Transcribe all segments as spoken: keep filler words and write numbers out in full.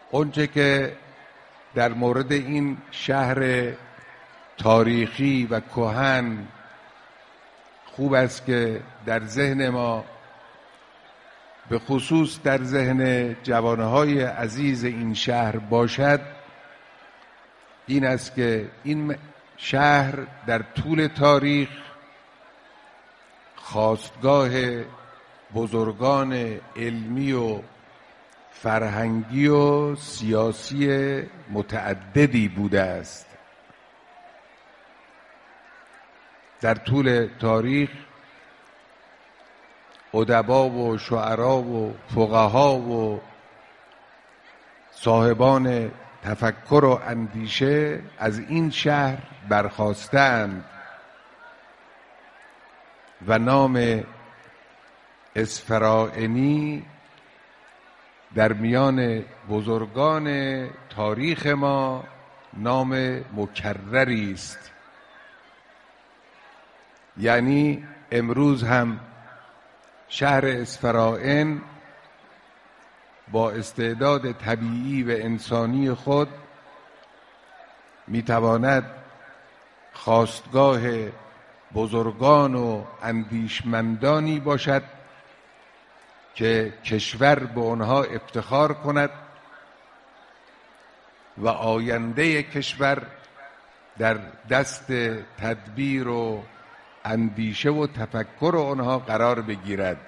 اونچه که در مورد این شهر تاریخی و کهن خوب است که در ذهن ما، به خصوص در ذهن جوانهای عزیز این شهر باشد، این است که این شهر در طول تاریخ خاستگاه بزرگان علمی و فرهنگی و سیاسی متعددی بوده است. در طول تاریخ ادبا و شعرا و فقها و صاحبان تفکر و اندیشه از این شهر برخاستند و نام اسفرائینی در میان بزرگان تاریخ ما نام مکرری است. یعنی امروز هم شهر اسفرائین با استعداد طبیعی و انسانی خود میتواند خاستگاه بزرگان و اندیشمندانی باشد که کشور به آنها افتخار کند و آینده کشور در دست تدبیر و اندیشه و تفکر آنها قرار بگیرد.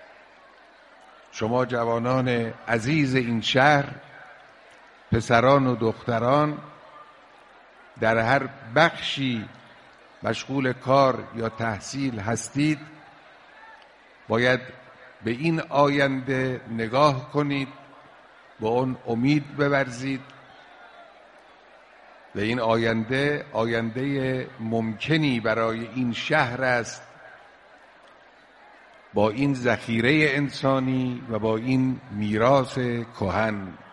شما جوانان عزیز این شهر، پسران و دختران، در هر بخشی مشغول کار یا تحصیل هستید، باید به این آینده نگاه کنید، به اون امید بورزید و این آینده آینده ممکنی برای این شهر است، با این ذخیره انسانی و با این میراث کهن.